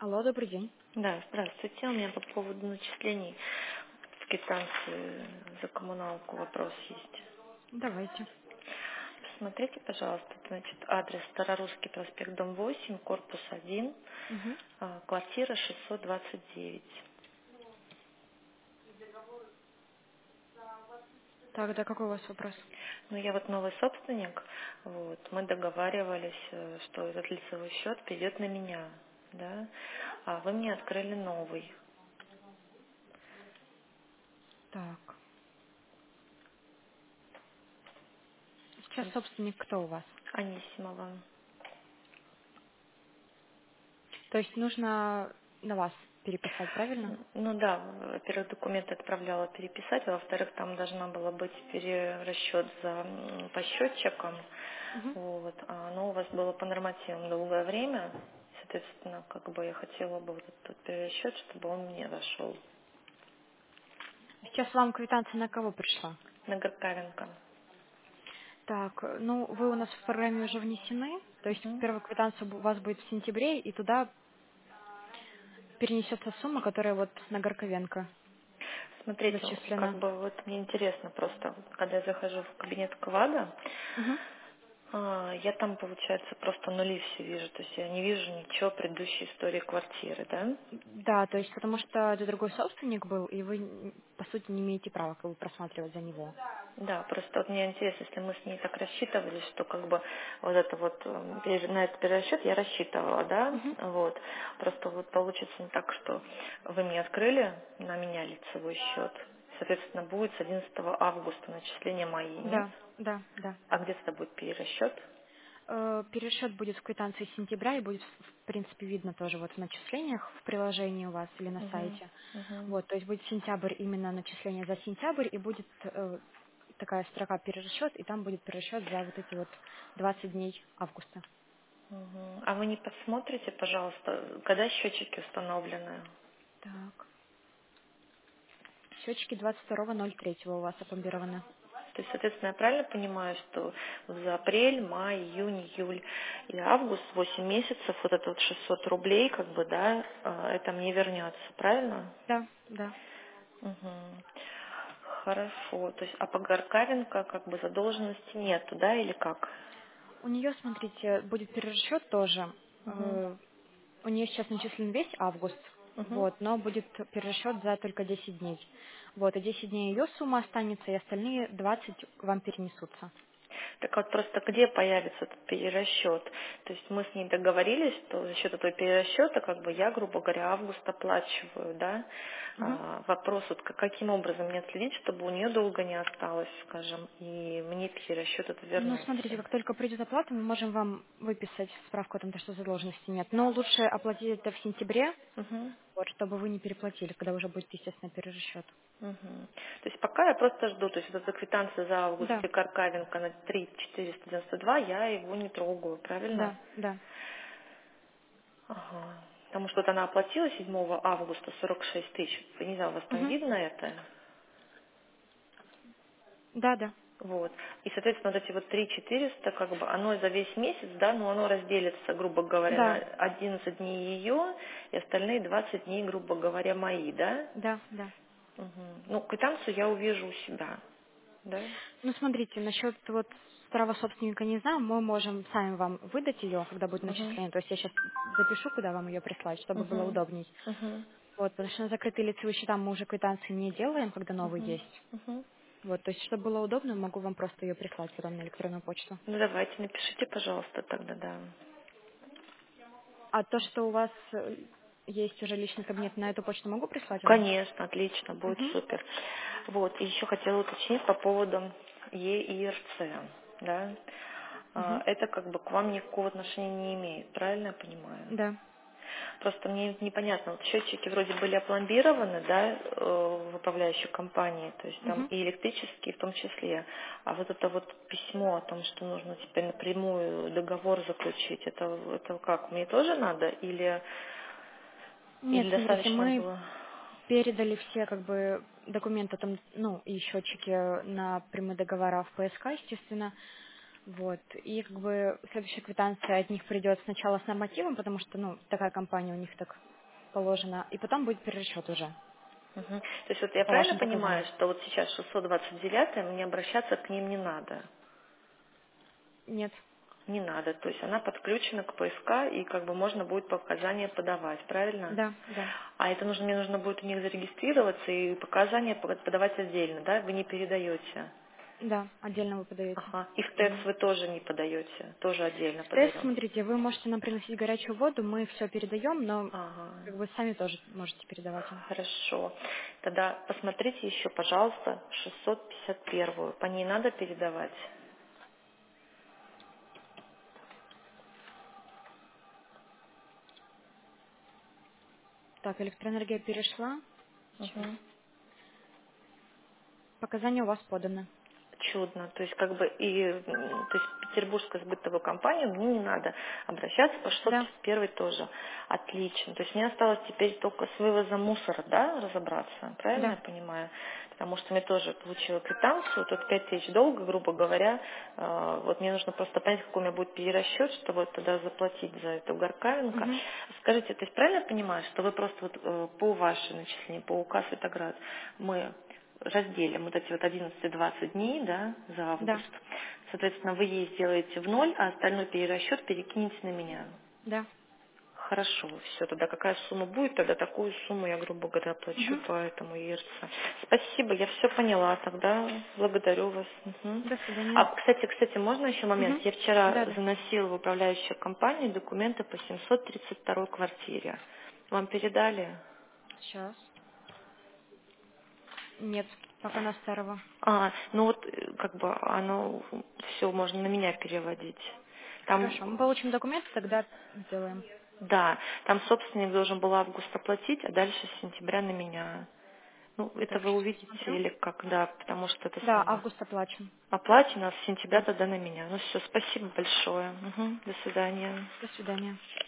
Алло, добрый день. Да, здравствуйте. У меня по поводу начислений в квитанции за коммуналку вопрос есть. Давайте. Посмотрите, пожалуйста, значит, адрес Старорусский проспект, дом 8, корпус 1, Мгм. квартира 629. Тогда какой у вас вопрос? Ну, я вот новый собственник, вот, мы договаривались, что этот лицевой счет перейдет на меня, да, а вы мне открыли новый, Так. Сейчас собственник кто у вас? Анисимова. То есть нужно на вас переписать, правильно? Ну да, во-первых, документы отправляла переписать, а во-вторых, там должна была быть перерасчет за по счетчикам. Мгм. Вот. А оно у вас было по нормативам долгое время. Соответственно, как бы я хотела бы вот этот перерасчет, чтобы он мне зашел. Сейчас вам квитанция на кого пришла? На Горкавенко. Так, ну вы у нас в программе уже внесены, то есть Мгм. первая квитанция у вас будет в сентябре, и туда перенесется сумма, которая вот на Горковенко Смотрите, как зачислена. бы вот мне интересно просто, когда я захожу в кабинет КВАДа, Мгм. я там, получается, просто нули все вижу. То есть я не вижу ничего предыдущей истории квартиры, да? Да, то есть потому что это другой собственник был, и вы, по сути, не имеете права как бы просматривать за него. Да, просто вот мне интересно, если мы с ней так рассчитывались, что как бы вот это вот на этот перерасчет я рассчитывала, да, Мгм. вот. Просто вот получится не так, что вы мне открыли на меня лицевой счет, соответственно, будет с 11 августа начисления мои, нет? Да, да, да. А где тогда будет перерасчет? Пересчет будет в квитанции сентября и будет, в принципе, видно тоже вот в начислениях в приложении у вас или на Угу, сайте. угу, Вот, то есть будет сентябрь именно начисление за сентябрь и будет такая строка перерасчет, и там будет перерасчет за вот эти вот 20 дней августа. угу. А вы не посмотрите, пожалуйста, когда счетчики установлены? Так. Счетчики 22.03 у вас опломбированы. То есть, соответственно, я правильно понимаю, что вот за апрель, май, июнь, июль и август, 8 месяцев, вот это вот 600 рублей, как бы, да, это мне вернется, правильно? Да, да. Угу. Хорошо. То есть, а по Гаркавенко как бы задолженности нету, да, или как? У нее, смотрите, будет перерасчет тоже. Угу. У нее сейчас начислен весь август, Угу. вот, но будет перерасчет за только 10 дней. Вот, и 10 дней ее сумма останется, и остальные 20 вам перенесутся. Так вот просто где появится этот перерасчет? То есть мы с ней договорились, что за счет этого перерасчета, как бы я, грубо говоря, август оплачиваю, да? Мгм. Вопрос, вот каким образом мне отследить, чтобы у нее долго не осталось, скажем, и мне перерасчет это Ну, смотрите, вернулся. как только придет оплата, мы можем вам выписать справку о том, что задолженности нет. Но лучше оплатить это в сентябре, Угу. вот, чтобы вы не переплатили, когда уже будет, естественно, перерасчет. Угу. То есть пока я просто жду, то есть вот эта квитанция за август Да, Каркавенко на 3 492, я его не трогаю, правильно? да, да. Ага. Потому что вот она оплатила 7 августа 46 тысяч. Я не знаю, у вас там Мгм. видно это? Да, да. Вот. И, соответственно, вот эти вот 3 400, как бы, оно за весь месяц, да, но оно разделится, грубо говоря, на Да, 11 дней ее, и остальные 20 дней, грубо говоря, мои, да? да, да. Мгм. Ну, квитанцию я увижу у себя, да? Ну, смотрите, насчет вот права собственника не знаю, мы можем сами вам выдать ее, когда будет Угу. начисление. То есть я сейчас запишу, куда вам ее прислать, чтобы было Угу. удобней. Угу. Вот, потому что на закрытые лицевые счета мы уже квитанции не делаем, когда новые Угу. есть. Угу. Вот, то есть, чтобы было удобно, могу вам просто ее прислать потом на электронную почту. Ну, давайте, напишите, пожалуйста, тогда, да. А то, что у вас есть уже личный кабинет, на эту почту могу прислать вам? Конечно, отлично, будет Угу. супер. Вот, и еще хотела уточнить по поводу ЕИРЦ, да. Угу. Это как бы к вам никакого отношения не имеет, правильно я понимаю? Да. Просто мне непонятно, вот счетчики вроде были опломбированы, да, в управляющей компании, то есть там Угу. и электрические в том числе, а вот это вот письмо о том, что нужно теперь напрямую договор заключить, это как, мне тоже надо Нет, или смотрите, достаточно мы было? передали все как бы документы там, ну, и счетчики на прямые договора в ПСК, естественно. Вот. И как бы следующая квитанция от них придет сначала с нормативом, потому что, ну, такая компания у них так положена, и потом будет перерасчет уже Мгм. То есть вот я по правильно вашим понимаю, показаниям. что вот сейчас 629 мне обращаться к ним не надо? Нет. Не надо, то есть она подключена к ПСК и как бы можно будет показания подавать, правильно? Да, да, А это мне нужно будет у них зарегистрироваться и показания подавать отдельно, да? Вы не передаете? да, отдельно вы подаете. Ага. И в ТЭЦ Мгм. вы тоже не подаете, тоже отдельно В тест, подаем. смотрите, вы можете нам приносить горячую воду, мы все передаем, но Ага. как бы сами тоже можете передавать им. Хорошо. Тогда посмотрите еще, пожалуйста, 651. По ней надо передавать? Так, электроэнергия перешла. Сейчас. Угу. Показания у вас поданы. Чудно. То есть как бы то есть петербургская сбытовая компания, мне не надо обращаться, по Да, 651 тоже. Отлично. То есть мне осталось теперь только с вывозом мусора, да, разобраться, правильно я да. понимаю? Потому что мне тоже получила квитанцию, тут 5000 долга, грубо говоря. Вот мне нужно просто понять, какой у меня будет перерасчет, чтобы тогда заплатить за эту горкавинку. Мгм. Скажите, то есть правильно я понимаю, что вы просто вот по вашей начислению, по указ Витоград, мы разделим вот эти вот 11-20 дней, да, за Да, август. Соответственно, вы ей сделаете в ноль, а остальной перерасчет перекинете на меня. да. Хорошо, все, тогда какая сумма будет, тогда такую сумму я, грубо говоря, плачу Мгм. по этому ЕРЦ. Спасибо, я все поняла, тогда благодарю вас. Мгм. До свидания. А, кстати, можно еще момент? Мгм. Я вчера Да, да. заносила в управляющую компанию документы по 732 квартире. Вам передали? Сейчас. Нет, пока на старого. Ну вот как бы оно все можно на меня переводить. Там, Хорошо, мы получим документы, тогда сделаем. да, там собственник должен был август оплатить, а дальше с сентября на меня. Ну, это Так, вы сейчас увидите посмотрю. или как, да, потому что это Да, самое. август оплачен. Оплачено, а с сентября Да. тогда на меня. Ну все, спасибо большое. Мгм, до свидания. До свидания.